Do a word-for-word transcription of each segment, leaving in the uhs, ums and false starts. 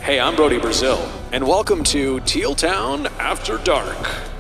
Hey, I'm Brody Brazil, and welcome to Teal Town After Dark.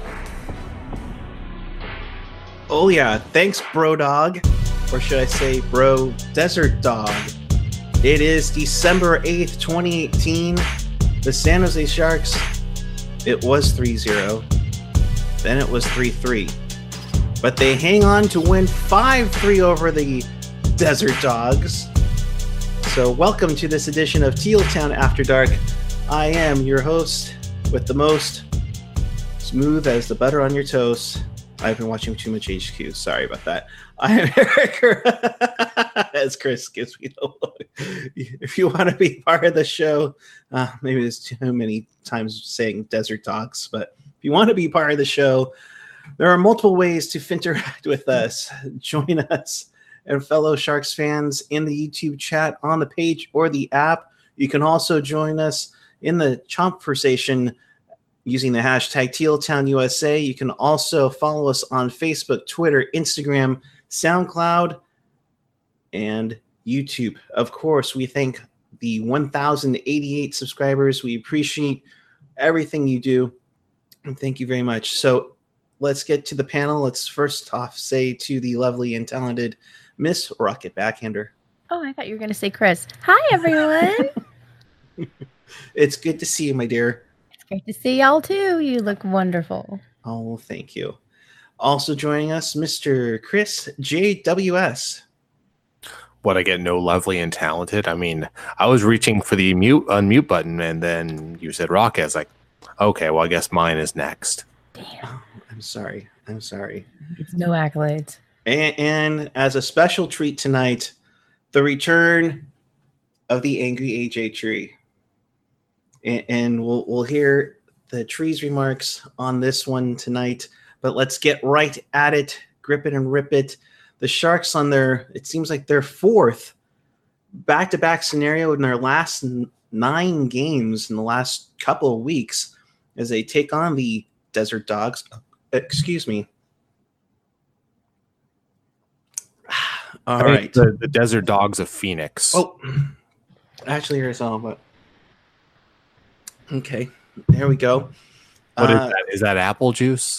Oh yeah, thanks Bro Dog, or should I say Bro Desert Dog. It is December eighth, twenty eighteen. The San Jose Sharks, it was three zero, then it was three three. But they hang on to win five three over the Desert Dogs. So welcome to this edition of Teal Town After Dark. I am your host with the most, smooth as the butter on your toast. I've been watching too much H Q. Sorry about that. I am Eric, as Chris gives me the look. If you want to be part of the show, uh, maybe there's too many times saying Desert Dogs, but if you want to be part of the show, there are multiple ways to interact with us. Join us and fellow Sharks fans in the YouTube chat on the page or the app. You can also join us in the conversation using the hashtag TealTownUSA. You can also follow us on Facebook, Twitter, Instagram, SoundCloud, and YouTube. Of course, we thank the one thousand eighty-eight subscribers. We appreciate everything you do, and thank you very much. So let's get to the panel. Let's first off say to the lovely and talented Miss Rocket Backhander. Oh, I thought you were going to say Chris. Hi, everyone. It's good to see you, my dear. It's great to see y'all, too. You look wonderful. Oh, thank you. Also joining us, Mister Chris J W S. What, I get no lovely and talented? I mean, I was reaching for the mute unmute button, and then you said Rocket. I was like, okay, well, I guess mine is next. Damn. Oh, I'm sorry. I'm sorry. It's no accolades. And, and as a special treat tonight, the return of the angry A J Tree. And, and we'll we'll hear the tree's remarks on this one tonight. But let's get right at it. Grip it and rip it. The Sharks on their, it seems like their fourth back-to-back scenario in their last n- nine games in the last couple of weeks as they take on the Desert Dogs. Excuse me. All I mean, right. The, the Desert Dogs of Phoenix. Oh, actually, here's all, but okay, there we go. What is uh, that? Is that apple juice?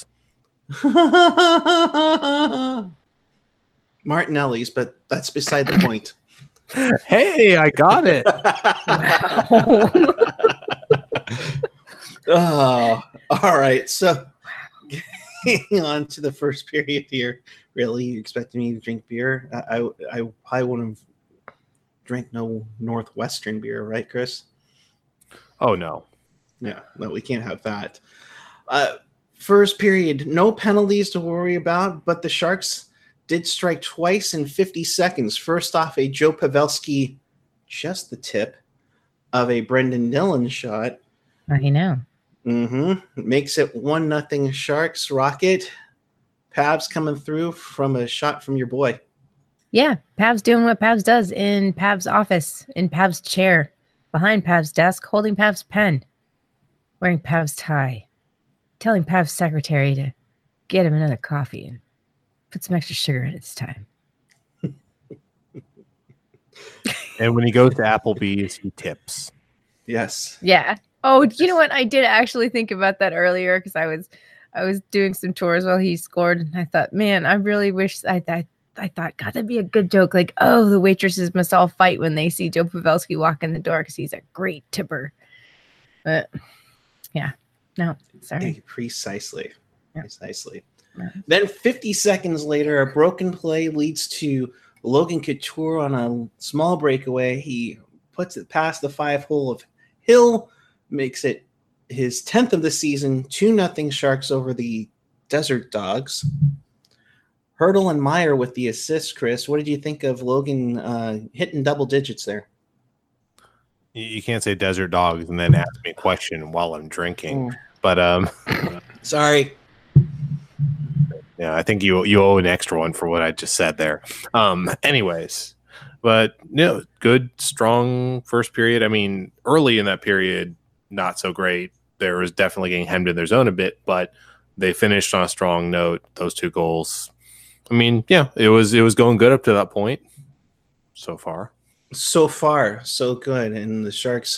Martinelli's, but that's beside the point. Hey, I got it. Oh, all right. So, getting on to the first period here. Really, you expected me to drink beer? I, I, I probably wouldn't have drank no Northwestern beer, right, Chris? Oh, no. Yeah, no, we can't have that. Uh, first period, no penalties to worry about, but the Sharks did strike twice in fifty seconds. First off, a Joe Pavelski, just the tip of a Brendan Dillon shot. I know. Mm-hmm. Makes it one nothing Sharks. Rocket. Pavs coming through from a shot from your boy. Yeah, Pav's doing what Pav's does in Pav's office, in Pav's chair, behind Pav's desk, holding Pav's pen, wearing Pav's tie, telling Pav's secretary to get him another coffee and put some extra sugar in it this time. And when he goes to Applebee's, he tips. Yes. Yeah. Oh, you know what? I did actually think about that earlier because I was I was doing some chores while he scored, and I thought, man, I really wish I I, I thought, God, that'd be a good joke. Like, oh, the waitresses must all fight when they see Joe Pavelski walk in the door because he's a great tipper. But yeah, no, sorry. Precisely. Yeah. Precisely. Yeah. Then fifty seconds later, a broken play leads to Logan Couture on a small breakaway. He puts it past the five hole of Hill, makes it his tenth of the season, two nothing Sharks over the Desert Dogs. Hurdle and Meyer with the assist, Chris. What did you think of Logan uh, hitting double digits there? You can't say Desert Dogs and then ask me a question while I'm drinking. Mm. But um, Sorry. Yeah, I think you you owe an extra one for what I just said there. Um, anyways, but no, good, strong first period. I mean, early in that period, not so great. There was definitely getting hemmed in their zone a bit, but they finished on a strong note. Those two goals. I mean, yeah, it was it was going good up to that point. So far, so far, so good, and the Sharks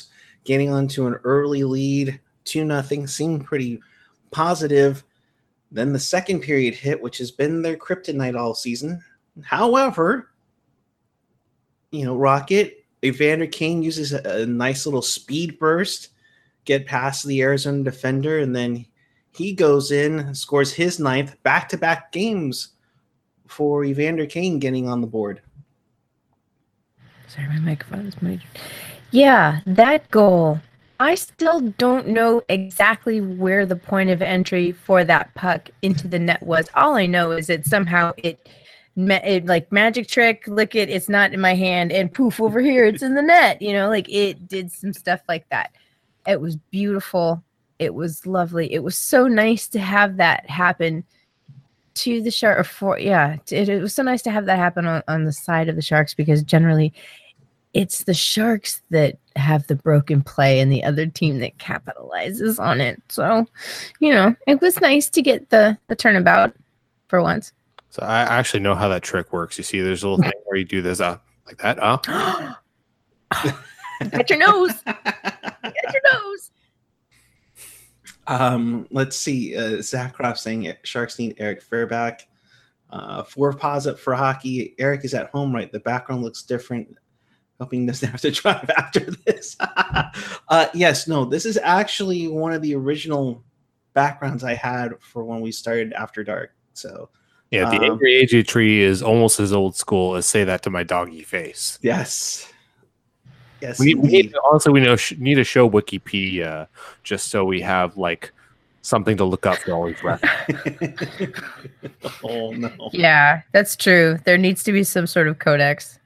getting onto an early lead, two nothing, seemed pretty positive. Then the second period hit, which has been their kryptonite all season. However, you know, Rocket, Evander Kane uses a, a nice little speed burst, get past the Arizona defender, and then he goes in, scores his ninth, back-to-back games for Evander Kane getting on the board. Sorry, my microphone's moving. Yeah, that goal. I still don't know exactly where the point of entry for that puck into the net was. All I know is that somehow it, it like magic trick, look it, it's not in my hand, and poof, over here, it's in the net. You know, like it did some stuff like that. It was beautiful. It was lovely. It was so nice to have that happen to the Shark. Or for yeah, it, it was so nice to have that happen on, on the side of the Sharks, because generally it's the Sharks that have the broken play and the other team that capitalizes on it. So, you know, it was nice to get the the turnabout for once. So I actually know how that trick works. You see, there's a little thing where you do this uh, like that. Uh. Get your nose. Get your nose. Um, let's see. Uh, Zach Croft saying Sharks need Eric Fairback. Uh, four positive for hockey. Eric is at home, right? The background looks different. Hoping he doesn't have to drive after this. uh, yes, no, this is actually one of the original backgrounds I had for when we started After Dark. So yeah, the um, angry A J tree is almost as old school as say that to my doggy face. Yes. Yes, we, we need to, honestly we know sh- need to show Wikipedia just so we have like something to look up for all these records. Oh no! Yeah, that's true. There needs to be some sort of codex.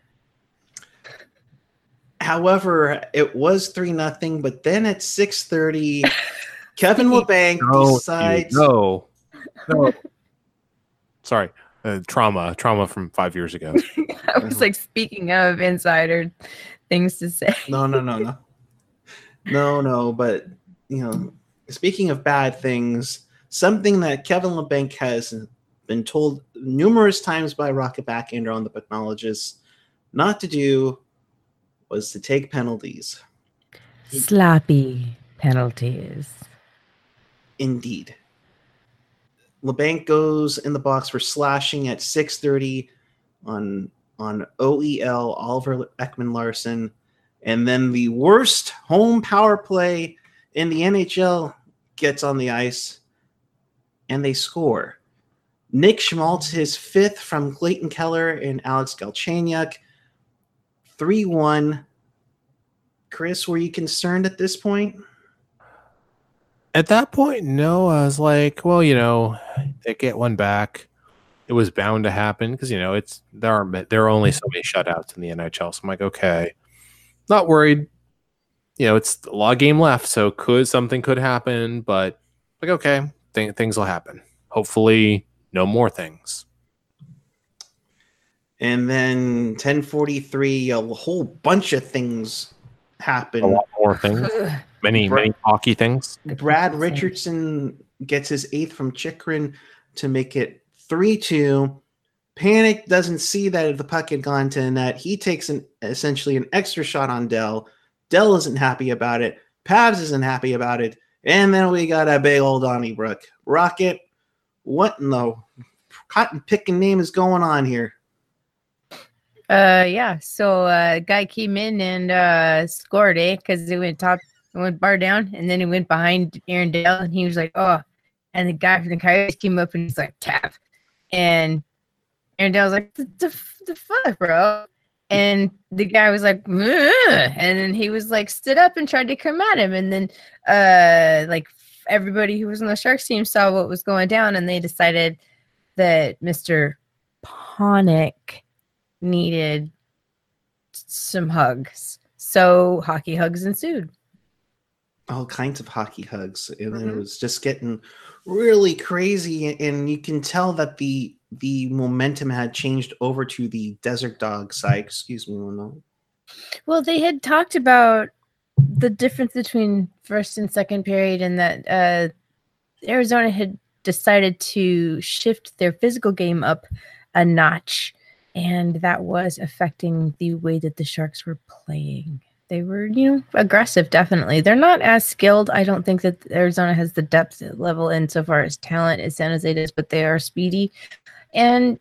However, it was three nothing, but then at six thirty, Kevin LeBanc no, decides. No, no. Sorry, uh, trauma, trauma from five years ago. I was like, speaking of insider things to say. No, no, no, no, no, no. But you know, speaking of bad things, something that Kevin LeBanc has been told numerous times by Rocket Backhander on the Pucknologist not to do was to take penalties. Sloppy penalties. Indeed. LeBanc goes in the box for slashing at six thirty on on O E L, Oliver Ekman Larson. And then the worst home power play in the N H L gets on the ice, and they score. Nick Schmaltz, his fifth from Clayton Keller and Alex Galchenyuk. three one. Chris, were you concerned at this point? At that point, no. I was like, well, you know, they get one back. It was bound to happen because, you know, it's there are there are only so many shutouts in the N H L. So I'm like, okay, not worried. You know, it's a lot of game left, so could something could happen, but like, okay, th- things will happen. Hopefully, no more things. And then ten forty-three, a whole bunch of things happen. A lot more things. Many, Brad, many hockey things. Brad Richardson gets his eighth from Chychrun to make it three two. Panic doesn't see that the puck had gone to the net. He takes an essentially an extra shot on Dell. Dell isn't happy about it. Pavs isn't happy about it. And then we got a big old Donnybrook. Rocket, what in the cotton picking name is going on here? Uh, yeah. So uh, guy came in and uh, scored, eh? Because he went top, went bar down, and then he went behind Aaron Dale, and he was like, "Oh!" And the guy from the Coyotes came up and he's like, "Tap," and Aaron Dale was like, "The, the, the fuck, bro?" And the guy was like, "Ugh," and then he was like, stood up and tried to come at him, and then uh, like everybody who was on the Sharks team saw what was going down, and they decided that Mister Panik needed some hugs. So hockey hugs ensued. All kinds of hockey hugs. And then Mm-hmm. it was just getting really crazy. And you can tell that the the momentum had changed over to the Desert Dog side. Excuse me one moment. Well, they had talked about the difference between first and second period, and that uh, Arizona had decided to shift their physical game up a notch. And that was affecting the way that the Sharks were playing. they were, you know, aggressive. Definitely, they're not as skilled. I don't think that Arizona has the depth level insofar as talent as San Jose does, but they are speedy, and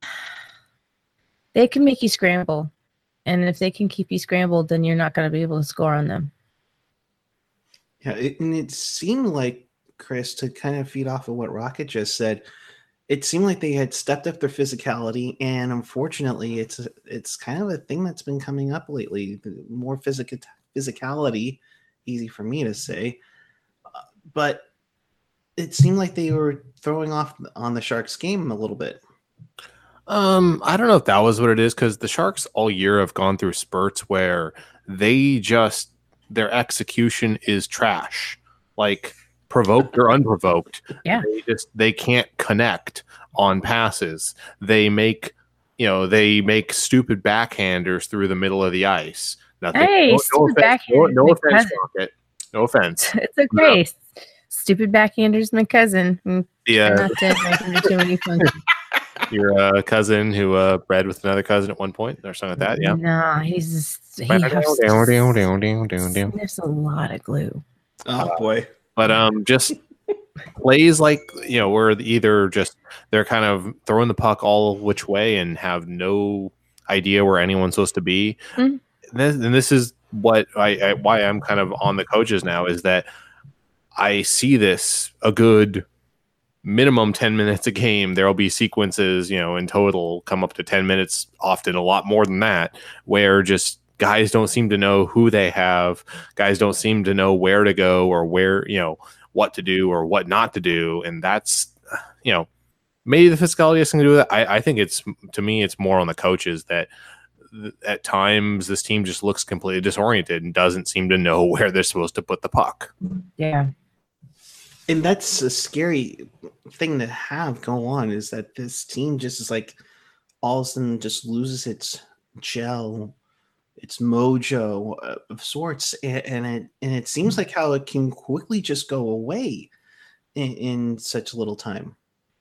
they can make you scramble. And if they can keep you scrambled, then you're not going to be able to score on them. Yeah, it, and it seemed like, Chris, to kind of feed off of what Rocket just said, it seemed like they had stepped up their physicality, and unfortunately, it's it's kind of a thing that's been coming up lately. More physical physicality, easy for me to say, uh, but it seemed like they were throwing off on the Sharks' game a little bit. Um, I don't know if that was what it is, because the Sharks all year have gone through spurts where they just their execution is trash, like provoked or unprovoked. Yeah, they just they can't connect on passes. They make you know they make stupid backhanders through the middle of the ice. Nothing. Hey, no, no stupid offense. No, backhanders, no my offense, cousin. Rocket. No offense. It's okay. No. Stupid backhanders, my cousin. Mm, Yeah, not to make him do too many funky. Your uh, cousin who uh, bred with another cousin at one point, or something like that. Yeah. No, he's just, he has to, there's a lot of glue. Oh boy. But um, just plays like you know, where either just they're kind of throwing the puck all which way and have no idea where anyone's supposed to be. Mm-hmm. And, this, and this is what I, I why I'm kind of on the coaches now is that I see this a good minimum ten minutes a game. There'll be sequences, you know, in total come up to ten minutes, often a lot more than that, where just guys don't seem to know who they have. Guys don't seem to know where to go or where, you know, what to do or what not to do. And that's, you know, maybe the physicality has something to do with it. I, I think it's, to me, it's more on the coaches that th- at times this team just looks completely disoriented and doesn't seem to know where they're supposed to put the puck. Yeah. And that's a scary thing to have go on, is that this team just is like all of a sudden just loses its gel, its mojo of sorts, and, and it and it seems like how it can quickly just go away in, in such little time.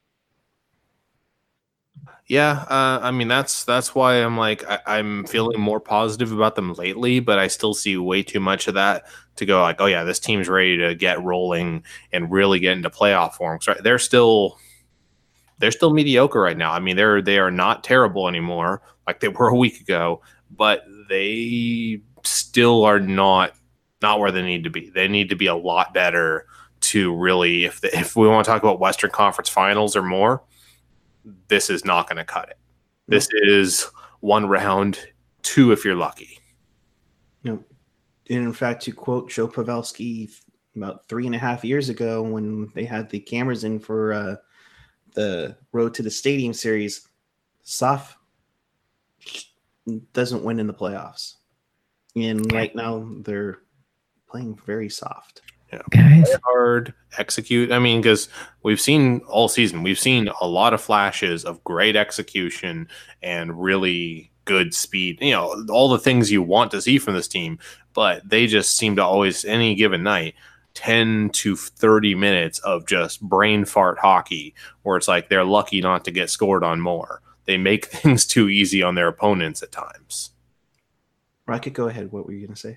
Yeah, uh, I mean that's that's why I'm like I, I'm feeling more positive about them lately, but I still see way too much of that to go like, oh yeah, this team's ready to get rolling and really get into playoff form. So they're still they're still mediocre right now. I mean they're they are not terrible anymore like they were a week ago, but they still are not not where they need to be. They need to be a lot better to really, if the, if we want to talk about Western Conference Finals or more. This is not going to cut it. This is one round, two if you're lucky. You know, and in fact, to quote Joe Pavelski about three and a half years ago when they had the cameras in for uh, the Road to the Stadium series, soft doesn't win in the playoffs. And right now they're playing very soft. Yeah. Guys. Play hard, execute. I mean, because we've seen all season, we've seen a lot of flashes of great execution and really good speed. You know, all the things you want to see from this team, but they just seem to always, any given night, ten to thirty minutes of just brain fart hockey, where it's like they're lucky not to get scored on more. They make things too easy on their opponents at times. Rocket, go ahead. What were you going to say?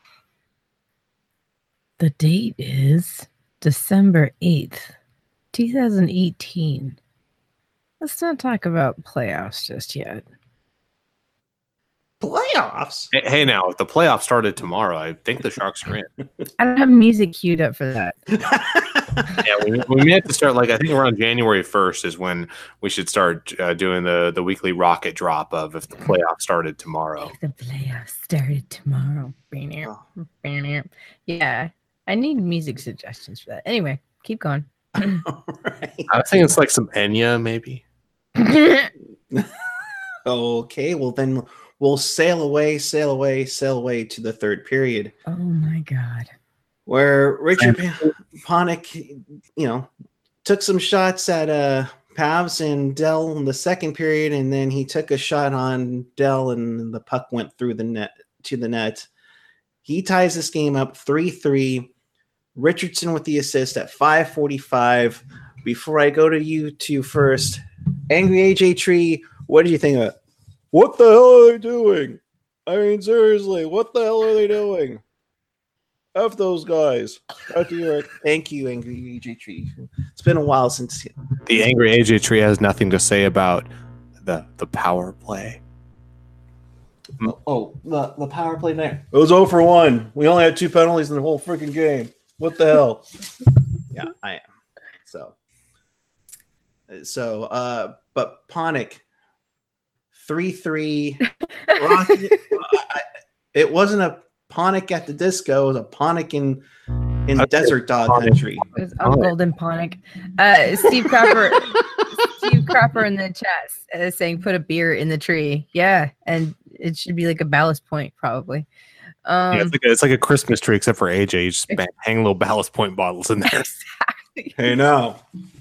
The date is December eighth, twenty eighteen. Let's not talk about playoffs just yet. Playoffs? Hey, hey, now, if the playoffs started tomorrow, I think the Sharks are in. I don't have music queued up for that. Yeah, we, we may have to start, like, I think around January first is when we should start uh, doing the, the weekly rocket drop of if the playoffs started tomorrow. The playoffs started tomorrow. Oh. Yeah, I need music suggestions for that. Anyway, keep going. All right. I think it's like some Enya, maybe. Okay, well then we'll sail away, sail away, sail away to the third period. Oh my God. Where Richard Panik, you know, took some shots at uh, Pavs and Dell in the second period, and then he took a shot on Dell, and the puck went through the net to the net. He ties this game up three three. Richardson with the assist at five forty-five. Before I go to you two first, Angry A J Tree, what did you think of it? What the hell are they doing? I mean, seriously, what the hell are they doing? F those guys. Thank you, Angry A J Tree. It's been a while since The angry A J Tree has nothing to say about the the power play. Oh, oh the, the power play there. It was zero for one. We only had two penalties in the whole freaking game. What the hell? Yeah, I am. So, so, uh, but Ponic, three three. Rocky, I, it wasn't a Ponic at the disco. It was a Ponic in in That's Desert Dog Ponic. country. It was a golden Ponic. Uh, Steve Cropper, Steve Cropper in the chat uh, saying, "Put a beer in the tree." Yeah, and it should be like a ballast point, probably. Um, Yeah, it's like a, it's like a Christmas tree, except for A J. You just bang, hang little ballast point bottles in there. exactly. Hey, now.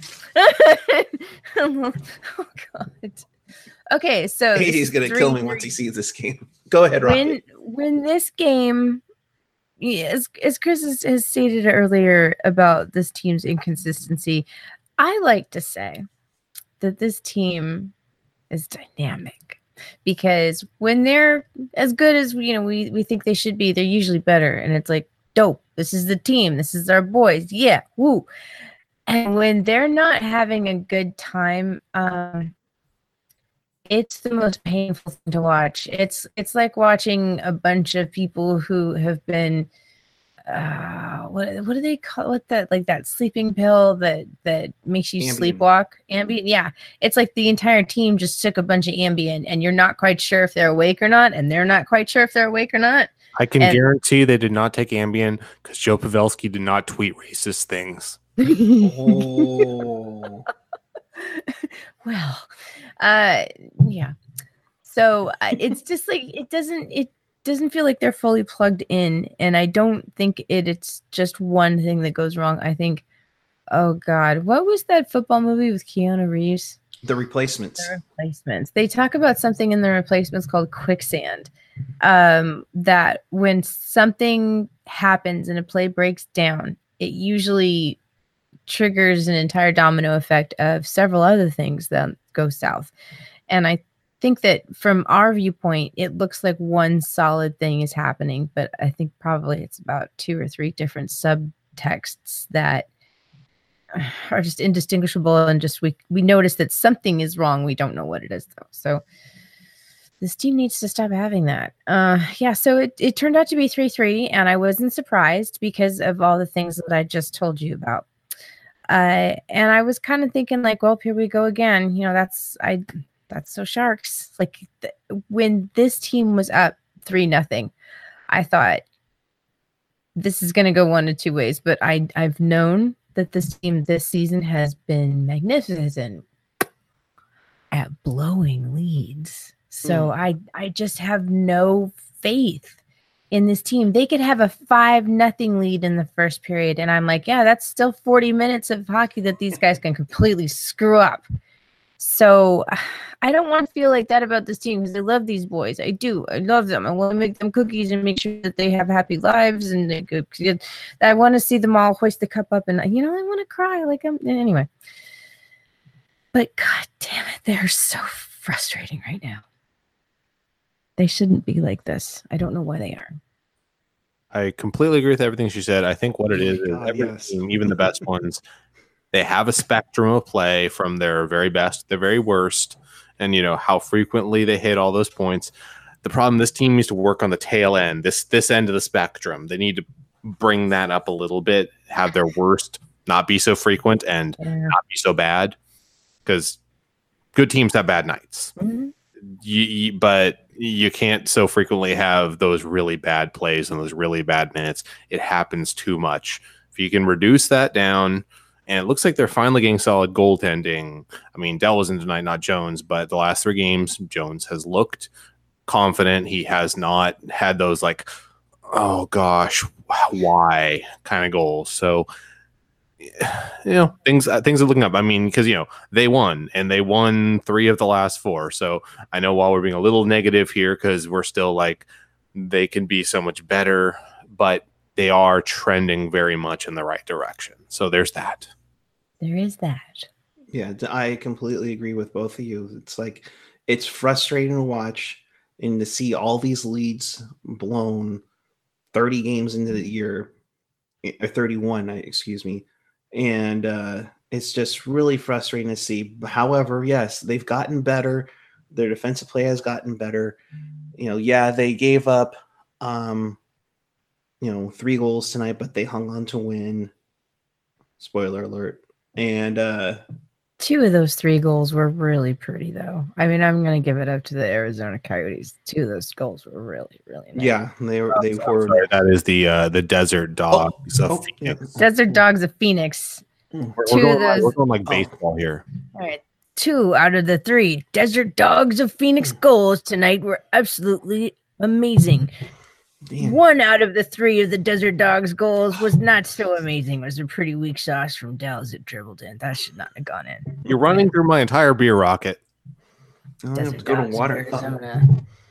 Oh God. Okay, so He's gonna three, kill me three. once he sees this game. Go ahead, Rocky. When when this game, yeah, as as Chris has, has stated earlier about this team's inconsistency, I like to say that this team is dynamic because when they're as good as you know we we think they should be, they're usually better, and it's like dope. This is the team. This is our boys. Yeah, woo. And when they're not having a good time, um, it's the most painful thing to watch. It's it's like watching a bunch of people who have been uh what what do they call it that like that sleeping pill that that makes you Ambien. sleepwalk Ambien. Yeah, it's like the entire team just took a bunch of Ambien and you're not quite sure if they're awake or not, and they're not quite sure if they're awake or not. I can And- guarantee they did not take Ambien because Joe Pavelski did not tweet racist things. Oh. Well, uh yeah, so uh, it's just like it doesn't it doesn't feel like they're fully plugged in, and I don't think it it's just one thing that goes wrong. I think, oh God, what was that football movie with Keanu Reeves? The Replacements. The Replacements. They talk about something in the Replacements called quicksand. Um, that when something happens and a play breaks down, it usually triggers an entire domino effect of several other things that go south. And I think that from our viewpoint, it looks like one solid thing is happening, but I think probably it's about two or three different subtexts that are just indistinguishable, and just we we notice that something is wrong. We don't know what it is though. So this team needs to stop having that. Uh, yeah, so it, it turned out to be three three, and I wasn't surprised because of all the things that I just told you about. Uh, and I was kind of thinking like, well, here we go again. You know, that's I that's so Sharks. Like th- when this team was up three nothing, I thought this is going to go one of two ways. But I I've known that this team this season has been magnificent at blowing leads. So Mm. I I just have no faith in this team. They could have a five nothing lead in the first period, and I'm like, yeah, that's still forty minutes of hockey that these guys can completely screw up. So I don't want to feel like that about this team because I love these boys. I do. I love them. I want to make them cookies and make sure that they have happy lives, and they could, I want to see them all hoist the cup up, and you know, I want to cry. Like I'm anyway. But God damn it, they're so frustrating right now. They shouldn't be like this. I don't know why they are. I completely agree with everything she said. I think what it is Oh is my God, every yes. team, even the best ones, they have a spectrum of play from their very best to their very worst, and you know how frequently they hit all those points. The problem, this team needs to work on the tail end, this this end of the spectrum. They need to bring that up a little bit, have their worst not be so frequent and Yeah. not be so bad, because good teams have bad nights. Mhm. You, you, but you can't so frequently have those really bad plays and those really bad minutes. It happens too much. If you can reduce that down, and it looks like they're finally getting solid goaltending. I mean, Dell was in tonight, not Jones, but the last three games, Jones has looked confident. He has not had those like, oh gosh, why kind of goals. So, you know, things uh, things are looking up. I mean, because you know they won and they won three of the last four. So I know while we're being a little negative here because we're still like they can be so much better, but they are trending very much in the right direction. So there's that. There is that. Yeah, d- I completely agree with both of you. It's like it's frustrating to watch. and to see all these leads blown thirty games into the year, or thirty-one, excuse me, and uh, it's just really frustrating to see. However, yes, they've gotten better. Their defensive play has gotten better. You know, yeah, they gave up, um, you know, three goals tonight, but they hung on to win. Spoiler alert. And uh, two of those three goals were really pretty, though. I mean, I'm going to give it up to the Arizona Coyotes. Two of those goals were really, really nice. Yeah, they were. They I'm were. sorry, that is the uh, the Desert Dog. Oh, So oh, yeah. Desert Dogs of Phoenix. Mm. we're, two we're, of going, like- those- we're going like Oh. baseball here. All right. Two out of the three Desert Dogs of Phoenix goals tonight were absolutely amazing. Damn. One out of the three of the Desert Dogs goals was not so amazing. It was a pretty weak sauce from Dallas that dribbled in. That should not have gone in. You're running through my entire beer rocket. I have to Desert go to Dogs of water. Arizona.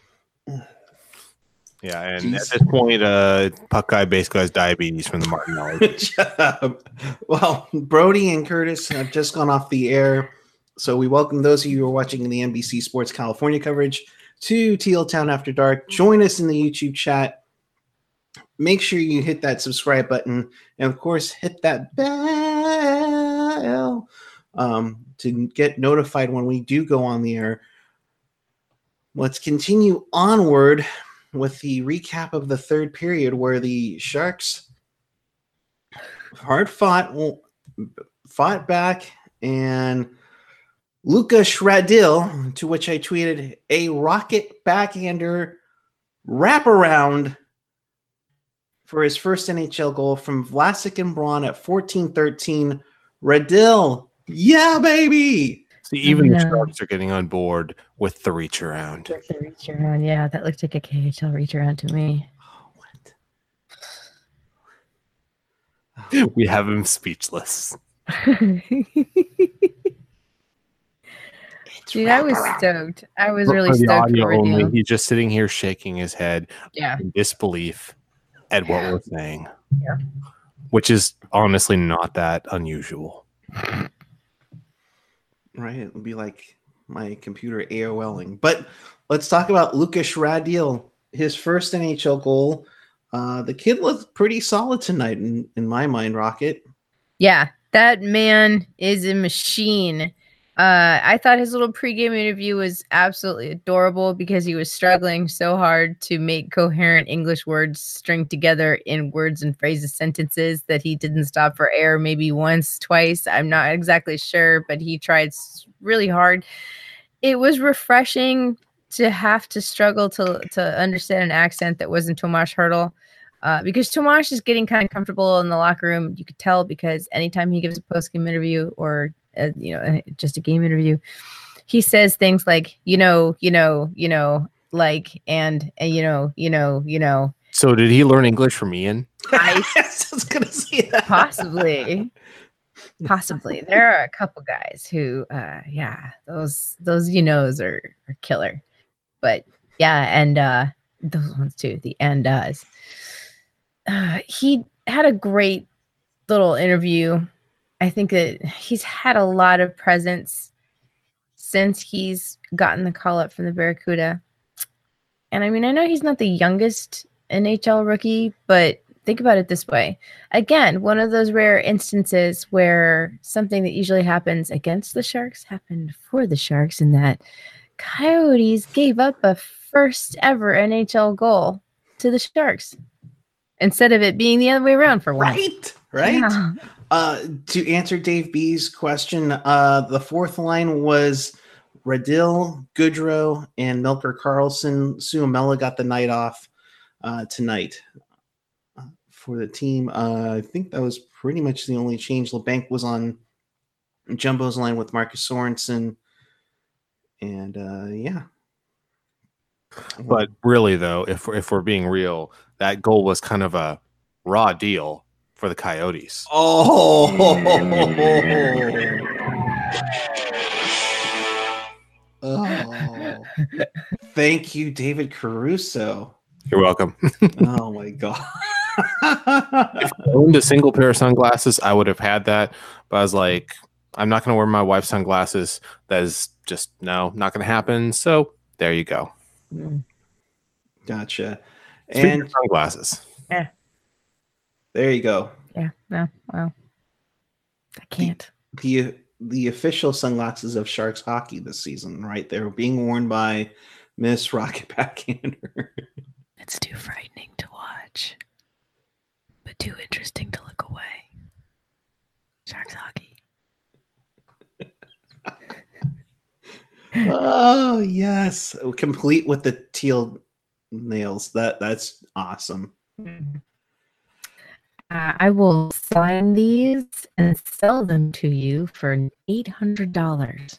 Yeah, and Jeez. at this point, uh, Puck Guy basically has diabetes from the Martinelli. Shut up. Well, Brody and Curtis have just gone off the air. So we welcome those of you who are watching the N B C Sports California coverage to Teal Town After Dark. Join us in the YouTube chat. Make sure you hit that subscribe button. And, of course, hit that bell um, to get notified when we do go on the air. Let's continue onward with the recap of the third period, where the Sharks hard fought, fought back, and Luka Shradil, to which I tweeted, a rocket backhander wraparound for his first N H L goal from Vlasic and Braun at fourteen thirteen. Radil, yeah, baby! See, even the No. Sharks are getting on board with the reach around. With the reach around. Yeah, that looked like a K H L reach around to me. We have him speechless. Dude, I was stoked. I was For- really for the stoked audio for only, you. he's just sitting here shaking his head Yeah. in disbelief at what we're saying. Yeah. Which is honestly not that unusual. Right, it would be like my computer AOLing. But let's talk about Lukas Radil. His first N H L goal. Uh, the kid looked pretty solid tonight, in, in my mind, Rocket. Yeah, that man is a machine. Uh, I thought his little pregame interview was absolutely adorable because he was struggling so hard to make coherent English words string together in words and phrases, sentences, that he didn't stop for air maybe once, twice. I'm not exactly sure, but he tried s- really hard. It was refreshing to have to struggle to to understand an accent that wasn't Tomas Hertl. Uh, because Tomas is getting kind of comfortable in the locker room. You could tell because anytime he gives a post-game interview or uh, you know just a game interview, he says things like you know, you know, you know, like and, and you know, you know, you know. So did he learn English from Ian? I I was going to say that. possibly, possibly there are a couple guys who, uh, yeah, those those you knows are, are killer. But yeah, and uh, those ones too. The and does. Uh, he had a great little interview. I think that he's had a lot of presence since he's gotten the call up from the Barracuda. And I mean, I know he's not the youngest N H L rookie, but think about it this way. Again, one of those rare instances where something that usually happens against the Sharks happened for the Sharks, in that Coyotes gave up a first ever N H L goal to the Sharks instead of it being the other way around for once. Right, right. Yeah. Uh, to answer Dave B's question, uh, the fourth line was Radil, Goodrow, and Milker Carlson. Suomela got the night off uh, tonight uh, for the team. Uh, I think that was pretty much the only change. LeBanc was on Jumbo's line with Marcus Sorensen. And uh, yeah. But really, though, if we're, if we're being real, that goal was kind of a raw deal for the Coyotes. Oh, oh. Thank you, David Caruso. You're welcome. Oh my god. If I owned a single pair of sunglasses, I would have had that. But I was like, I'm not going to wear my wife's sunglasses. That is just, no, not going to happen. So there you go. Gotcha. Speaking And of sunglasses. Yeah. There you go. Yeah. No. Well, I can't. The the official sunglasses of Sharks hockey this season, right? They're being worn by Miss Rocket Backhander. It's too frightening to watch, but too interesting to look away. Sharks hockey. Oh yes, complete with the teal nails. That that's awesome. Mm-hmm. Uh, I will sign these and sell them to you for eight hundred dollars.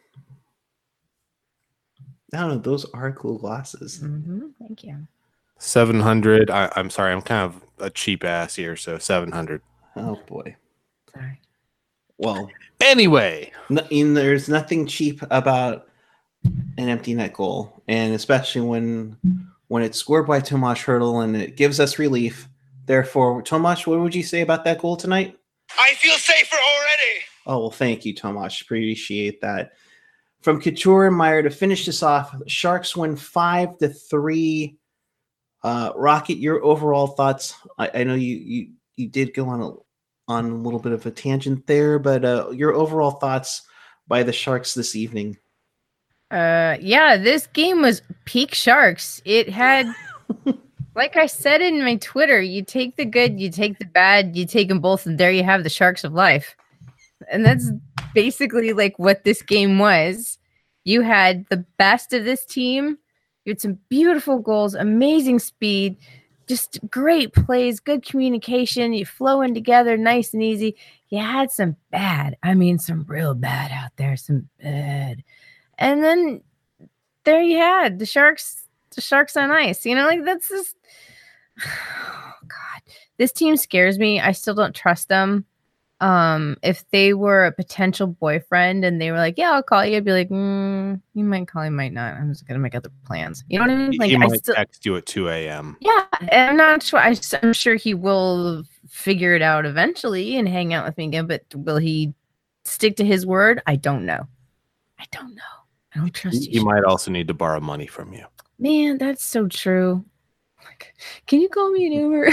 I don't know. Those are cool glasses. Mm-hmm. Thank you. seven hundred. I, I'm sorry. I'm kind of a cheap ass here. So seven hundred. Oh boy. Sorry. Well, anyway, no, and there's nothing cheap about an empty net goal, and especially when when it's scored by Tomas Hertl and it gives us relief. Therefore, Tomas, what would you say about that goal tonight? I feel safer already. Oh, well, thank you, Tomas. Appreciate that. From Couture and Meyer to finish this off, Sharks win five to three. Uh, Rocket, your overall thoughts? I, I know you, you you did go on a on a little bit of a tangent there, but uh, your overall thoughts by the Sharks this evening? Uh, yeah, this game was peak Sharks. It had, like I said in my Twitter, you take the good, you take the bad, you take them both, and there you have the Sharks of life. And that's basically like what this game was. You had the best of this team. You had some beautiful goals, amazing speed, just great plays, good communication. You flow in together nice and easy. You had some bad, I mean, some real bad out there, some bad. And then there you had the Sharks, the Sharks on ice. You know, like that's just, oh God, this team scares me. I still don't trust them. Um, if they were a potential boyfriend and they were like, "Yeah, I'll call you," I'd be like, mm, "You might call, you might not. I'm just gonna make other plans." You know what I mean? Like, he I might still, text you at two a.m. yeah, and I'm not sure. I, I'm sure he will figure it out eventually and hang out with me again. But will he stick to his word? I don't know. I don't know. I don't trust you. He might also need to borrow money from you. Man, that's so true. Like, can you call me an Uber?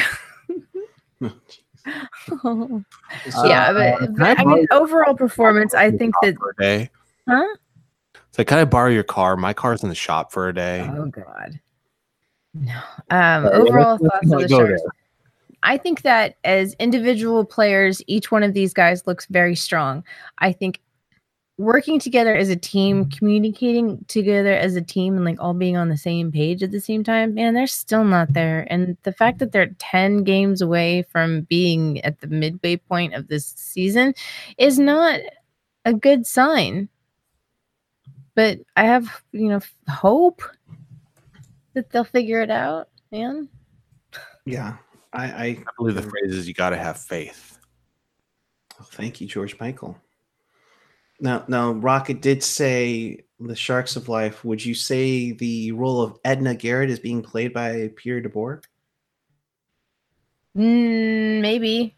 Oh. Uh, Yeah, but, but I mean, overall performance, I think that. For a day. Huh? So can I borrow your car? My car's in the shop for a day. Oh God. No. Um, Uh, overall let's- let's thoughts on not the go Sharks. there. I think that as individual players, each one of these guys looks very strong. I think working together as a team, communicating together as a team, and like all being on the same page at the same time, man, they're still not there. And the fact that they're ten games away from being at the midway point of this season is not a good sign. But I have, you know, hope that they'll figure it out, man. Yeah, I, I, I believe the phrase is you got to have faith. oh, thank you, George Michael. Now, now, Rocket did say the Sharks of Life. Would you say the role of Edna Garrett is being played by Pierre DeBoer? Mm, maybe.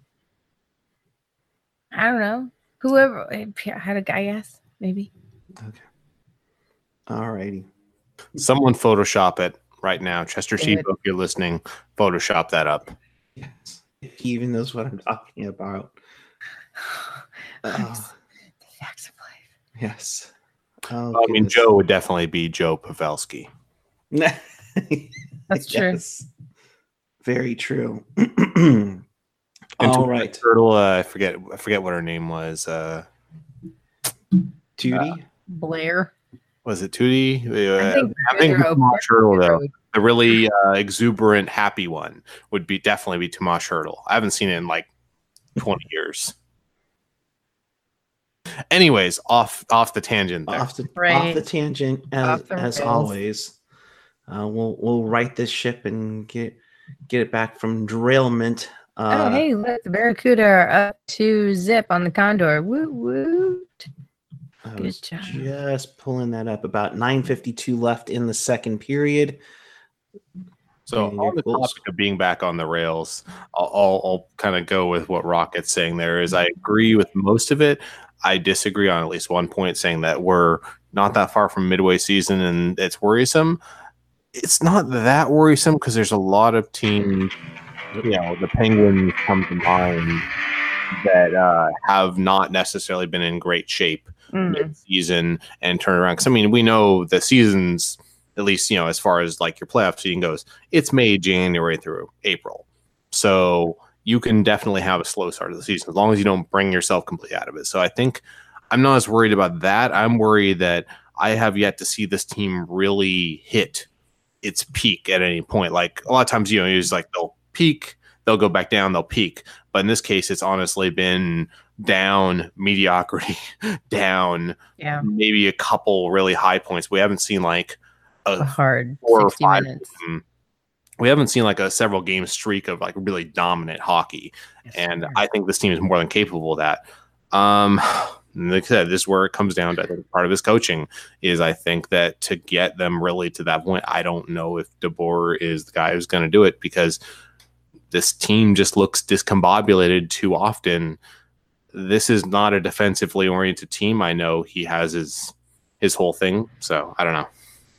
I don't know. Whoever had a guy, yes, maybe. Okay. All righty. Someone Photoshop it right now. Chester Do Sheep, it. if you're listening, Photoshop that up. Yes. He even knows what I'm talking about. Uh, The facts of life. yes. Oh, I mean, goodness. Joe would definitely be Joe Pavelski. That's true. Yes. Very true. And All to right. Turtle, uh, I forget, I forget what her name was. Uh, Tootie. Blair. was it Tootie? Uh, I think I'm thinking Blair Tomas Hertl, though. O'Brien. The really uh, exuberant, happy one would be definitely be Tomas Hertl. I haven't seen it in like twenty years. Anyways, off off the tangent there. Off the Right. off the tangent as Off the as rails. always. Uh, we'll we'll right this ship and get get it back from derailment. Uh, Oh, hey, look, the Barracuda are up to zip on the Condor. Woo woo. I Good was job. just pulling that up. About nine fifty-two left in the second period. So And on your the goals. topic of being back on the rails, I'll, I'll, I'll kind of go with what Rocket's saying there is I agree with most of it. I disagree on at least one point, saying that we're not that far from midway season and it's worrisome. it's not that worrisome because there's a lot of teams, you know, the Penguins come to mind that uh, have not necessarily been in great shape Mm. mid-season and turn around. Because I mean, we know the seasons, at least you know, as far as like your playoff season goes, it's May, January through April, so you can definitely have a slow start of the season as long as you don't bring yourself completely out of it. So I think I'm not as worried about that. I'm worried that I have yet to see this team really hit its peak at any point. Like a lot of times, you know, it's like they'll peak, they'll go back down, they'll peak. But in this case, it's honestly been down, mediocrity, down, Yeah. maybe a couple really high points. We haven't seen like a, A hard four or sixty five. minutes. mm, We haven't seen like a several game streak of like really dominant hockey. Yes, And sir. I think this team is more than capable of that. Um, like I said, this is where it comes down to. I think part of his coaching is I think that to get them really to that point, I don't know if DeBoer is the guy who's going to do it because this team just looks discombobulated too often. This is not a defensively oriented team. I know he has his his whole thing, so I don't know.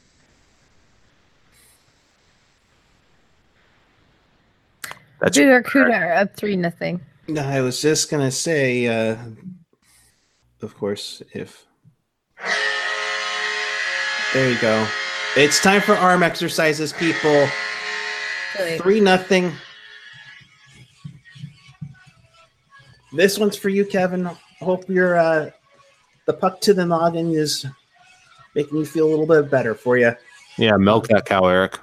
That's Barracuda are up three nothing. No, I was just gonna say, uh, of course, if there you go, it's time for arm exercises, people. Really. Three nothing. This one's for you, Kevin. Hope your uh, the puck to the noggin is making you feel a little bit better for you. yeah, milk that cow, Eric.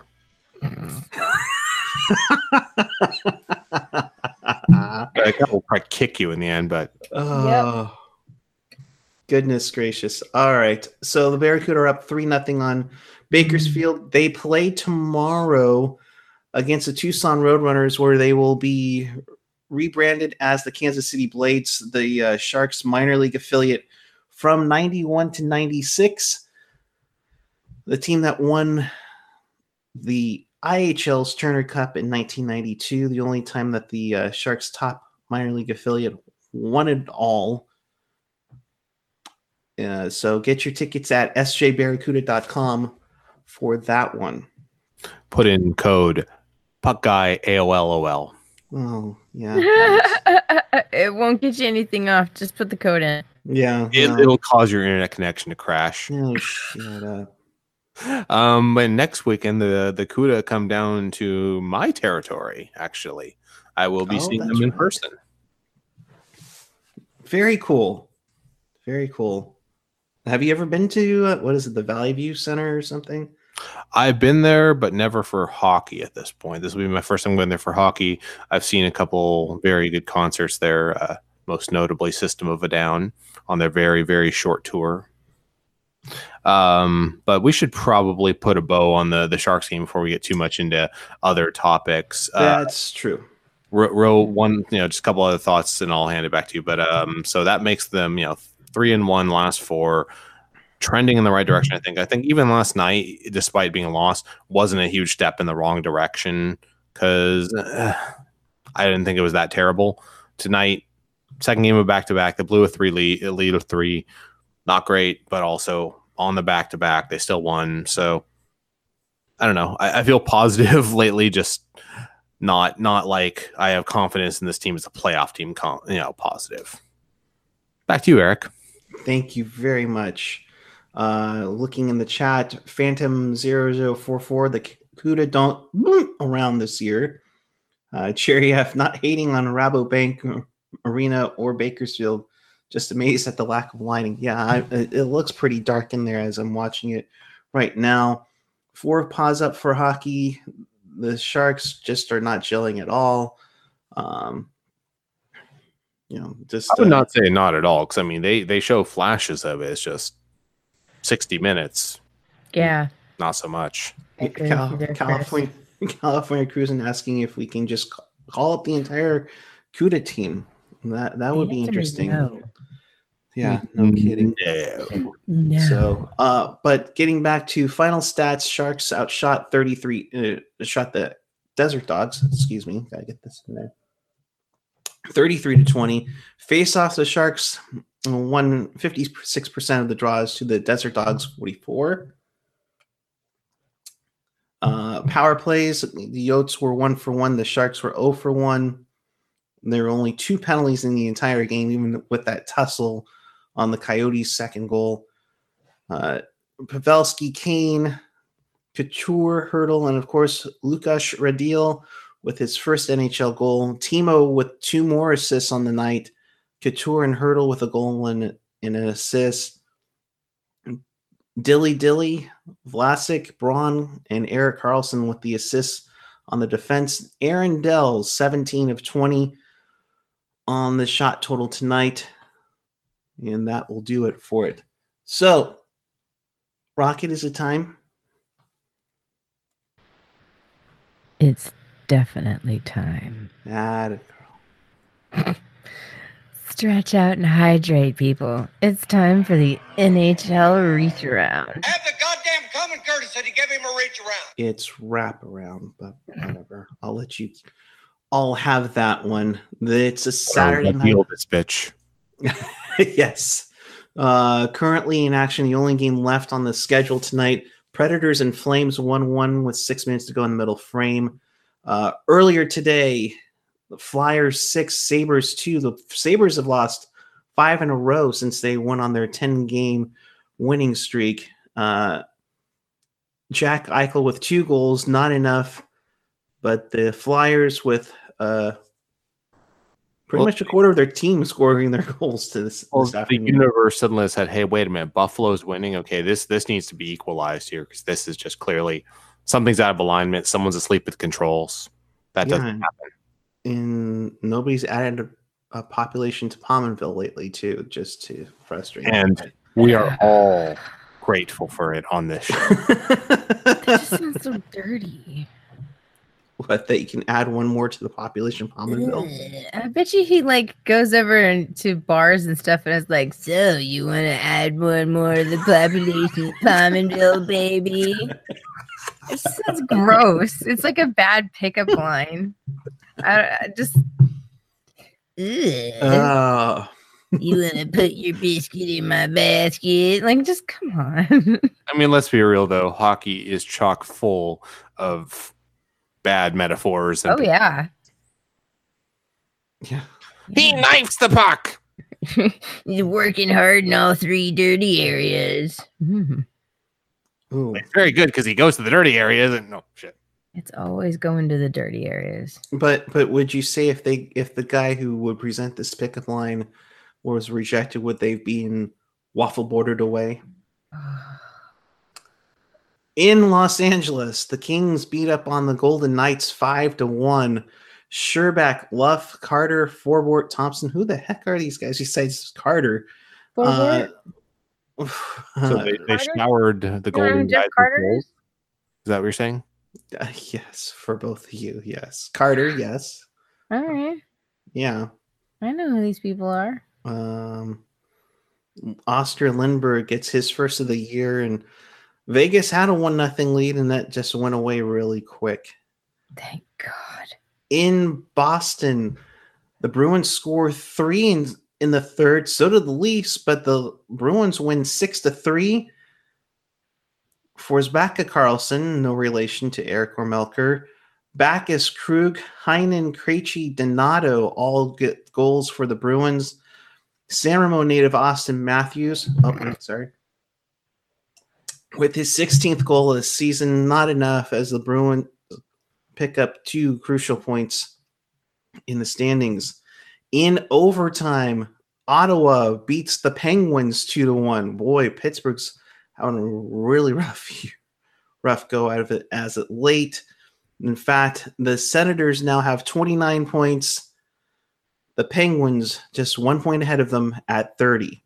That cow will probably kick you in the end, but Oh, goodness gracious. All right. So the Barracuda are up three nothing on Bakersfield. They play tomorrow against the Tucson Roadrunners, where they will be rebranded as the Kansas City Blades, the uh, Sharks minor league affiliate from ninety-one to ninety-six. The team that won the I H L's Turner Cup in nineteen ninety-two, the only time that the uh, Sharks top minor league affiliate won it all. Uh, so get your tickets at s j barracuda dot com for that one. put in code Puck Guy A O L O L. Oh, yeah. It won't get you anything off. Just put the code in. Yeah. It, no. It'll cause your internet connection to crash. Oh, shut up. Um, but next weekend the the CUDA come down to my territory. Actually, I will be Oh, seeing that's them in right. person. Very cool. Very cool. Have you ever been to, uh, what is it, the Valley View Center or something? I've been there, but never for hockey at this point. This will be my first time going there for hockey. I've seen a couple very good concerts there, uh, most notably System of a Down on their very, very short tour. Um, but we should probably put a bow on the, the Sharks game before we get too much into other topics. Uh, That's true. Ro, Ro, one, you know, just a couple other thoughts, and I'll hand it back to you. But um, so that makes them, you know, three and one last four, trending in the right direction. I think. I think even last night, despite being a loss, wasn't a huge step in the wrong direction because uh, I didn't think it was that terrible. Tonight, second game of back to back, they blew a three lead, a lead of three, not great, but also on the back to back, they still won. So I don't know. I, I feel positive lately. Just. Not not like I have confidence in this team as a playoff team, you know, positive. Back to you, Eric. Thank you very much. Uh, looking in the chat, Phantom zero zero four four, the CUDA don't boom around this year. Uh, Cherry F, not hating on Rabobank Arena or Bakersfield, just amazed at the lack of lighting. Yeah, I, it, it looks pretty dark in there as I'm watching it right now. Four paws up for hockey. The Sharks just are not gelling at all. Um, you know, just I would uh, not say not at all, because I mean they they show flashes of it. It's just sixty minutes, Yeah. not so much. I agree Cal- with you there, California California Cruising asking if we can just ca- call up the entire CUDA team. That that would be The answer is interesting. no. Yeah, no kidding. No. No. So, uh, but getting back to final stats, Sharks outshot thirty-three, uh, shot the Desert Dogs. Excuse me, gotta get this in there. thirty-three to twenty. Face off, the Sharks won fifty-six percent of the draws to the Desert Dogs forty-four. Uh, power plays, the Yotes were one for one. The Sharks were zero for one. There were only two penalties in the entire game, even with that tussle on the Coyotes' second goal. Uh, Pavelski, Kane, Couture, Hurdle, and of course, Lukas Radil with his first N H L goal. Timo with two more assists on the night. Couture and Hurdle with a goal and, and an assist. Dilly Dilly, Vlasic, Braun, and Eric Carlson with the assists on the defense. Aaron Dell, seventeen of twenty on the shot total tonight. And that will do it for it. So, Rocket, is it time? It's definitely time. Ah, Stretch out and hydrate, people. It's time for the N H L reach around. Have the goddamn common courtesy to give him a reach around. it's wraparound, but whatever. I'll let you all have that one. It's a Saturday night. Deal this bitch. Yes. Uh, currently in action, the only game left on the schedule tonight. Predators and Flames one one with six minutes to go in the middle frame. Uh, earlier today, the Flyers six, Sabres two. The Sabres have lost five in a row since they went on their ten-game winning streak. Uh, Jack Eichel with two goals, not enough. But the Flyers with uh, pretty Well, much a quarter of their team scoring their goals to this, Well, this the afternoon. universe suddenly said, "Hey, wait a minute, Buffalo's winning. Okay, this this needs to be equalized here because this is just clearly something's out of alignment. Someone's asleep with controls. That Yeah, doesn't happen." And nobody's added a, a population to Pominville lately, too, just to frustrate And them. we are all grateful for it on this show. That just sounds so dirty. But that you can add one more to the population of Pominville. Ugh. I bet you he like goes over and- to bars and stuff and is like, "So you want to add one more to the population of Pominville, baby?" It just sounds gross. It's like a bad pickup line. I, I just. Ugh. Uh, You want to put your biscuit in my basket? Like, just come on. I mean, let's be real though. Hockey is chock full of bad metaphors. And Oh yeah. yeah. he knifes the puck. He's working hard in all three dirty areas. Mhm. Ooh. It's very good because he goes to the dirty areas and no shit. It's always going to the dirty areas. But but would you say if they if the guy who would present this pickup line was rejected, would they be in waffle bordered away? In Los Angeles, the Kings beat up on the Golden Knights five to one. Sherback, Luff, Carter, Forbort, Thompson. Who the heck are these guys besides Carter? Uh, So they, they showered the Golden Jeff Knights with Carter? goals. Is that what you're saying? uh, yes, for both of you. Yes, Carter. Yes, All right. yeah. I know who these people are. Um, Oster Lindbergh gets his first of the year, and Vegas had a one nothing lead, and that just went away really quick. Thank God. In Boston, the Bruins score three in, in the third. So did the Leafs, but the Bruins win six to three. Forsbacka Carlson, no relation to Eric Ormelker. Backus, Krug, Heinen, Krejci, Donato, all get goals for the Bruins. San Remo native Austin Matthews, oh, wait, sorry, with his sixteenth goal of the season, not enough as the Bruins pick up two crucial points in the standings. In overtime, Ottawa beats the Penguins two to one. Boy, Pittsburgh's having a really rough, rough go out of it as it late. In fact, the Senators now have twenty-nine points. The Penguins just one point ahead of them at thirty.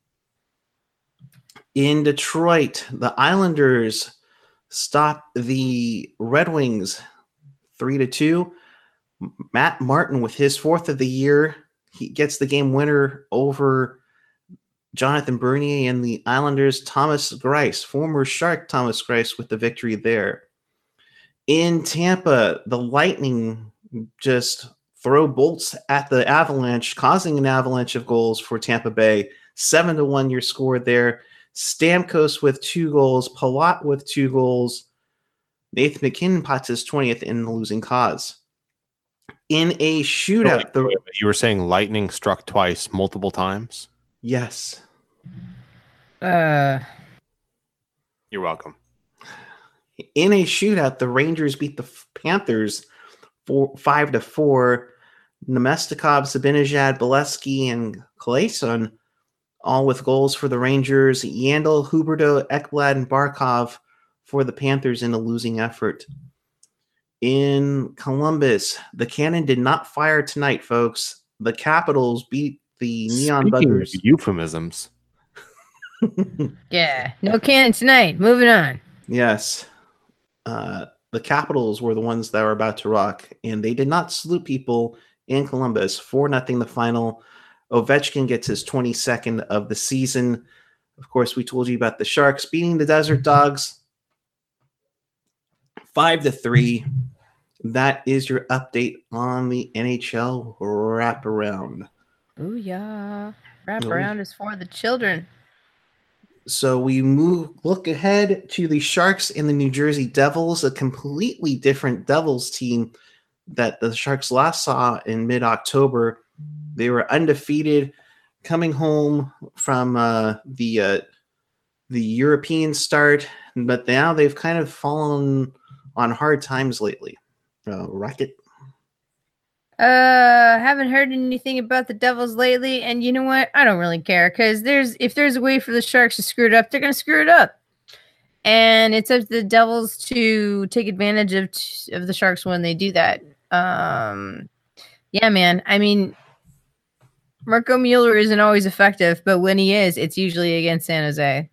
In Detroit, the Islanders stop the Red Wings three to two. Matt Martin with his fourth of the year. He gets the game winner over Jonathan Bernier and the Islanders. Thomas Greiss, former Shark Thomas Greiss, with the victory there. In Tampa, the Lightning just throw bolts at the Avalanche, causing an avalanche of goals for Tampa Bay. Seven to one, your score there. Stamkos with two goals, Palat with two goals. Nathan McKinnon pots his twentieth in the losing cause. In a shootout, Oh, wait, the you were saying lightning struck twice, multiple times? yes. Uh, You're welcome. In a shootout, the Rangers beat the Panthers four, five to four. Nemestikov, Zibanejad, Bolesky, and Kalason, all with goals for the Rangers. Yandel, Huberdeau, Ekblad, and Barkov for the Panthers in a losing effort. In Columbus, the cannon did not fire tonight, folks. The Capitals beat the Neon Speaking Buggers. of euphemisms. yeah, no cannon tonight. Moving on. Yes. Uh, the Capitals were the ones that were about to rock, and they did not salute people in Columbus. four nothing the final. Ovechkin gets his twenty-second of the season. Of course, we told you about the Sharks beating the Desert Dogs five to three. That is your update on the N H L wraparound. Booyah. Wrap Oh. around is for the children. So we move look ahead to the Sharks and the New Jersey Devils, a completely different Devils team that the Sharks last saw in mid-October. They were undefeated, coming home from uh, the uh, the European start, but now they've kind of fallen on hard times lately. Uh, Rocket. Uh, haven't heard anything about the Devils lately, and you know what? I don't really care because there's if there's a way for the Sharks to screw it up, they're gonna screw it up, and it's up to the Devils to take advantage of of the Sharks when they do that. Um, yeah, man. I mean, Marco Mueller isn't always effective, but when he is, it's usually against San Jose.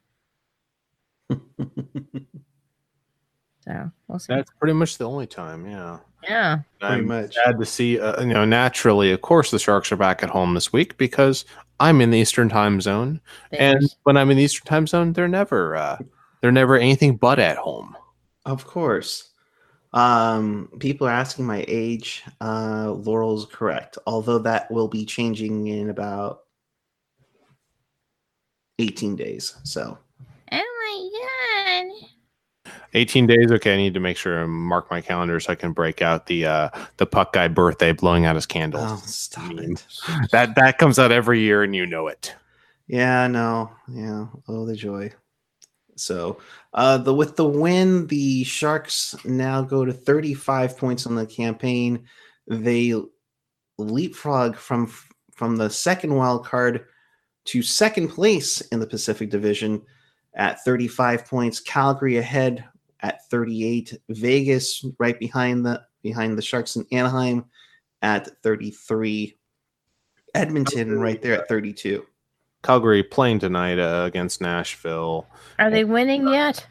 So we'll see. That's pretty much the only time, yeah. Yeah. Pretty I'm much. sad to see, uh, you know, naturally, of course, the Sharks are back at home this week because I'm in the Eastern time zone. And Thanks. when I'm in the Eastern time zone, they're never, uh, they're never anything but at home. Of course. Um, people are asking my age. Uh, Laurel's correct, although that will be changing in about eighteen days. So Oh my god. eighteen days. Okay, I need to make sure and mark my calendar so I can break out the uh, the puck guy birthday blowing out his candles. oh, stop Meme. it. That that comes out every year, and you know it. Yeah, no, yeah. Oh, the joy. So, uh, the with the win, the Sharks now go to thirty-five points on the campaign. They leapfrog from from the second wild card to second place in the Pacific Division at thirty-five points. Calgary ahead at thirty-eight. Vegas right behind the behind the Sharks in Anaheim at thirty-three. Edmonton right there at thirty-two. Calgary playing tonight uh, against Nashville. Are they winning yet?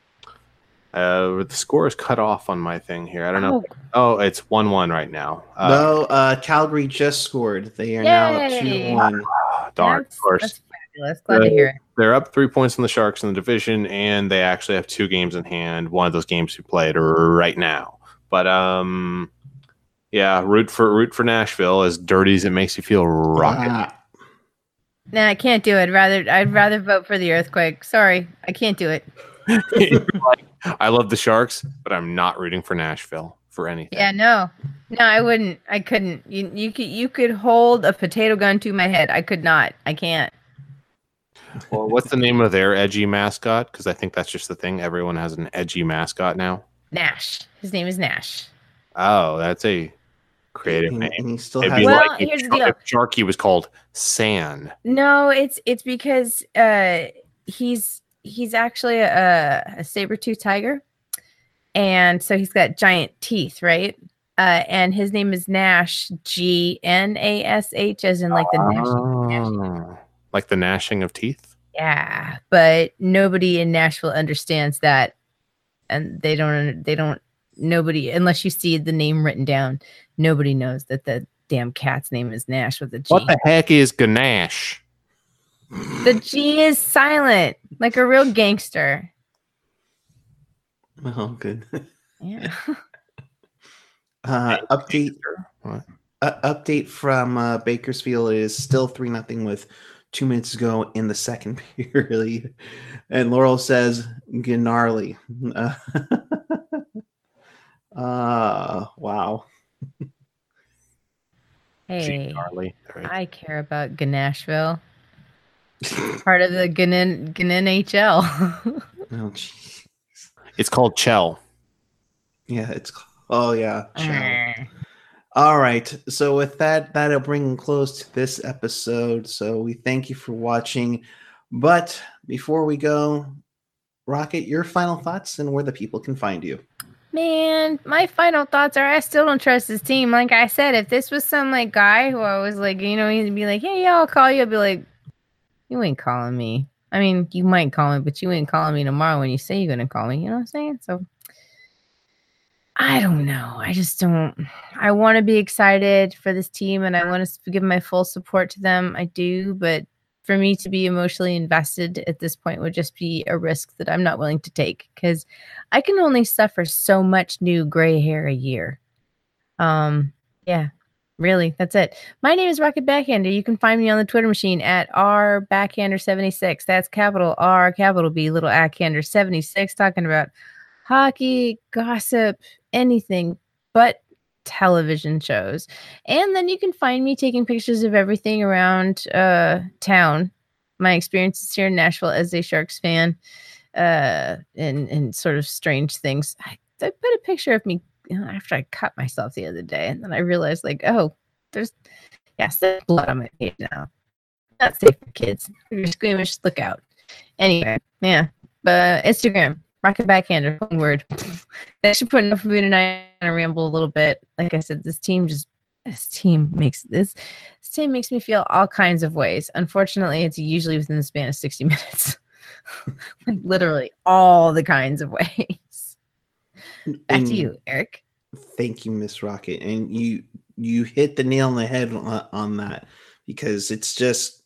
Uh, the score is cut off on my thing here. I don't know. Oh, Oh, it's one one right now. Uh, No, uh, Calgary just scored. They are now up Yay! two one. darn, of that's, course. that's fabulous. Glad to hear it. They're up three points on the Sharks in the division, and they actually have two games in hand. One of those games we played right now. But um, yeah, root for root for Nashville. As dirty as it makes you feel, rocket. Ah, Nah, I can't do it. I'd rather I'd rather vote for the earthquake. Sorry, I can't do it. Like, I love the Sharks, but I'm not rooting for Nashville for anything. Yeah, no, no, I wouldn't. I couldn't. You you could you could hold a potato gun to my head. I could not. I can't. Well, what's the name of their edgy mascot? Because I think that's just the thing. Everyone has an edgy mascot now. Nash. His name is Nash. Oh, that's a creative and, name. and he still It'd has be Well, like if, here's the Shark- deal. if Sharky was called San. No, it's it's because uh he's he's actually a, a saber-tooth tiger, and so he's got giant teeth, right? Uh, and his name is Nash, G N A S H, as in like the Nash. Oh, like the gnashing of teeth. Yeah, but nobody in Nashville understands that, and they don't. They don't. Nobody, unless you see the name written down, nobody knows that the damn cat's name is Nash with a G. What the heck is ganache? The G is silent, like a real gangster. Oh, good. Yeah. Uh, update What? uh, update from uh, Bakersfield is still three nothing with two minutes to go in the second period, and Laurel says gnarly. Uh, Uh, wow. Hey, Charlie. Right. I care about Ganashville. Part of the Ganin Ganin H L. Oh, geez. It's called Chell. Yeah, it's. Oh, yeah. Ciao. All right. So with that, that'll bring close to this episode. So we thank you for watching. But before we go, Rocket, your final thoughts and where the people can find you. Man, my final thoughts are I still don't trust this team. Like I said, if this was some like guy who I was like, you know, he'd be like, hey, yeah, I'll call you. I'd be like, you ain't calling me. I mean, you might call me, but you ain't calling me tomorrow when you say you're going to call me. You know what I'm saying? So I don't know. I just don't. I want to be excited for this team and I want to give my full support to them. I do. But for me to be emotionally invested at this point would just be a risk that I'm not willing to take because I can only suffer so much new gray hair a year. Um, yeah, really. That's it. My name is Rocket Backhander. You can find me on the Twitter machine at R Backhander seventy-six. That's capital R, capital B, little Backhander seventy-six, talking about hockey, gossip, anything but television shows. And then you can find me taking pictures of everything around uh town, my experiences here in Nashville as a Sharks fan, uh and and sort of strange things. I, I put a picture of me, you know, after I cut myself the other day, and then I realized like, oh, there's yes, there's blood on my page now. Not safe for kids. You're squeamish, look out. Anyway, yeah. But Instagram, Rocket Backhander, one word. That should put enough for me tonight. I ramble a little bit. Like I said, this team just this team makes this this team makes me feel all kinds of ways. Unfortunately, it's usually within the span of sixty minutes. Like literally all the kinds of ways. Back And to you, Eric. Thank you, Miss Rocket. And you you hit the nail on the head on, on that because it's just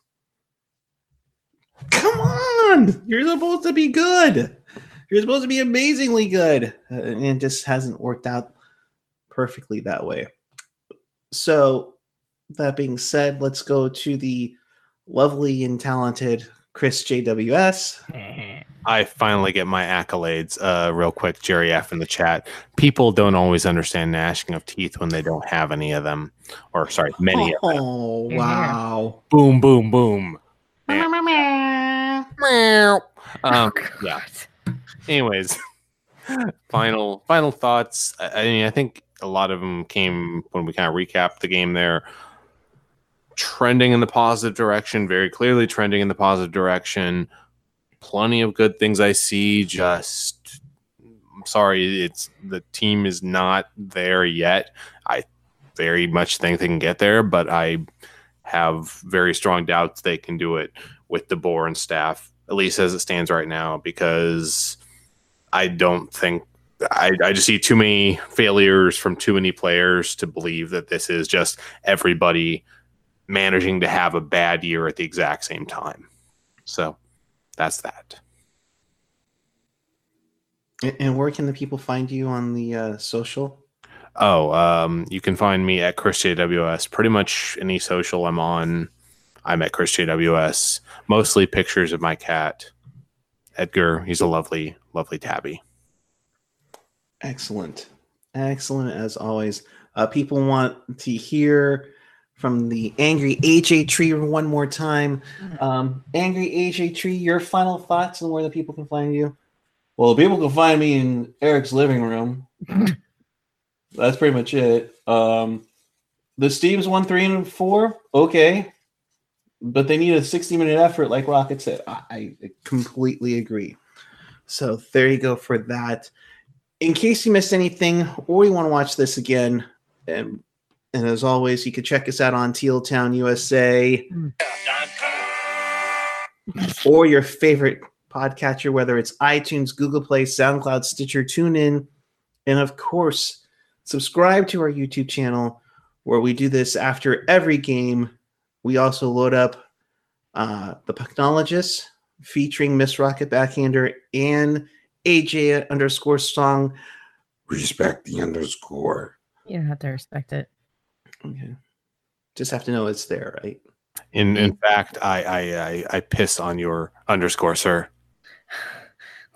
come on. You're supposed to be good. You're supposed to be amazingly good. Uh, and it just hasn't worked out perfectly that way. So, that being said, let's go to the lovely and talented Chris J W S. I finally get my accolades. Uh, real quick, Jerry F in the chat. People don't always understand gnashing of teeth when they don't have any of them, or sorry, many of them. Oh, wow. Boom, boom, boom. Um, yeah. Anyways, final final thoughts. I, I mean, I think a lot of them came when we kind of recapped the game there. Trending in the positive direction, very clearly trending in the positive direction. Plenty of good things I see. Just, I'm sorry, it's the team is not there yet. I very much think they can get there, but I have very strong doubts they can do it with DeBoer and staff, at least as it stands right now, because I don't think I, I just see too many failures from too many players to believe that this is just everybody managing to have a bad year at the exact same time. So that's that. And where can the people find you on the uh, social? Oh, um, you can find me at Chris J W S. Pretty much any social I'm on, I'm at Chris J W S. Mostly pictures of my cat, Edgar. He's a lovely, lovely tabby. Excellent. Excellent as always. Uh, people want to hear from the Angry A J Tree one more time. Um, Angry A J Tree, your final thoughts on where the people can find you? Well, people can find me in Eric's living room. That's pretty much it. Um, the Steams one, three, and four, okay. But they need a sixty-minute effort, like Rocket said. I, I completely agree. So there you go for that. In case you missed anything or you want to watch this again, and, and as always, you can check us out on Teal Town U S A or your favorite podcatcher, whether it's iTunes, Google Play, SoundCloud, Stitcher, TuneIn, and of course, subscribe to our YouTube channel where we do this after every game. We also load up uh, the Pucknologist featuring Miss Rocket Backhander and A J underscore song. Respect the underscore. You don't have to respect it. Okay. Just have to know it's there, right? In in fact, I I I, I piss on your underscore, sir.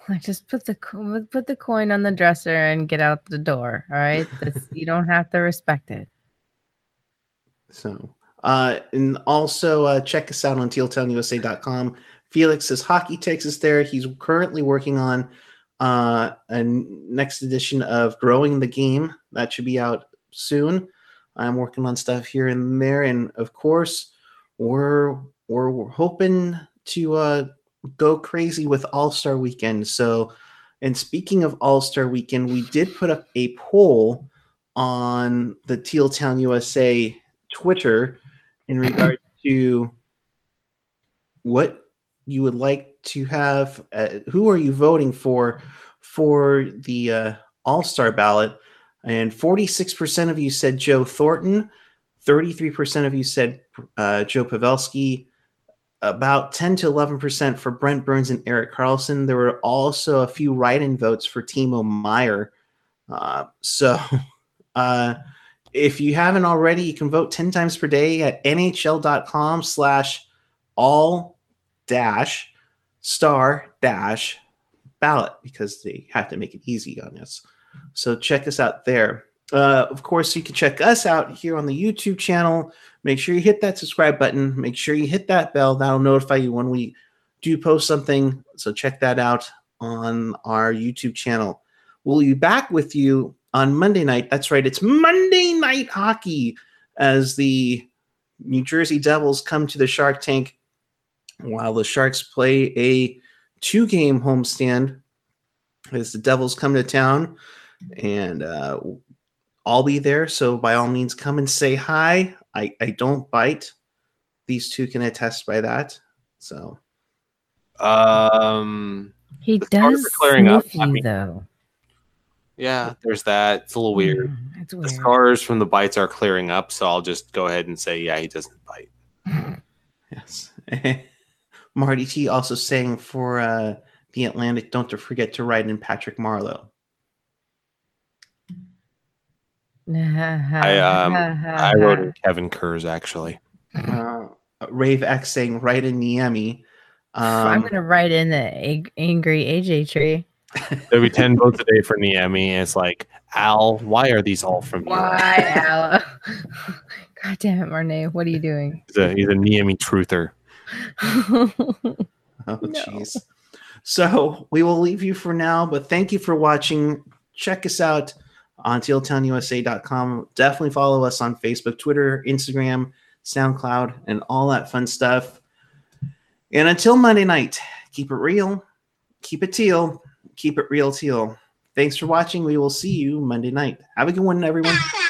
Like, just put the co- put the coin on the dresser and get out the door. All right, That's, you don't have to respect it. So, uh, and also uh, check us out on teal town u s a dot com. Felix's Hockey Takes is there. He's currently working on uh, a next edition of Growing the Game. That should be out soon. I'm working on stuff here and there, and of course, we're we're, we're hoping to uh, go crazy with All-Star Weekend. So, and speaking of All-Star Weekend, we did put up a poll on the Teal Town U S A Twitter in regard to what you would like to have. Uh, who are you voting for for the uh, All-Star ballot? And forty-six percent of you said Joe Thornton, thirty-three percent of you said uh, Joe Pavelski, about ten to eleven percent for Brent Burns and Erik Karlsson. There were also a few write-in votes for Timo Meier. Uh, so uh, if you haven't already, you can vote ten times per day at nhl.com slash all dash star dash ballot, because they have to make it easy on us. So check us out there. Uh, of course, you can check us out here on the YouTube channel. Make sure you hit that subscribe button. Make sure you hit that bell. That'll notify you when we do post something. So check that out on our YouTube channel. We'll be back with you on Monday night. That's right. It's Monday Night Hockey as the New Jersey Devils come to the Shark Tank while the Sharks play a two-game homestand as the Devils come to town. And uh, I'll be there. So by all means, come and say hi. I, I don't bite. These two can attest by that. So Um, He The scars does are clearing up. sniff you, I mean- though. yeah, there's that. It's a little weird. Mm, it's The weird. scars from the bites are clearing up, so I'll just go ahead and say, yeah, he doesn't bite. yes. Marty T also saying for uh, the Atlantic, don't forget to write in Patrick Marleau. I um I wrote in Kevin Kurz actually. Uh, Rave X saying write in Niemi. I'm Um, gonna write in the ag- angry A J tree. There'll be ten votes a day for Niemi, and it's like, Al, why are these all from you? Why, Al? God damn it, Marnay. What are you doing? He's a, he's a Niemi truther. oh, jeez. So we will leave you for now, but thank you for watching. Check us out on teal town u s a dot com. Definitely follow us on Facebook, Twitter, Instagram, SoundCloud, and all that fun stuff. And until Monday night, keep it real, keep it teal, keep it real teal. Thanks for watching. We will see you Monday night. Have a good one, everyone.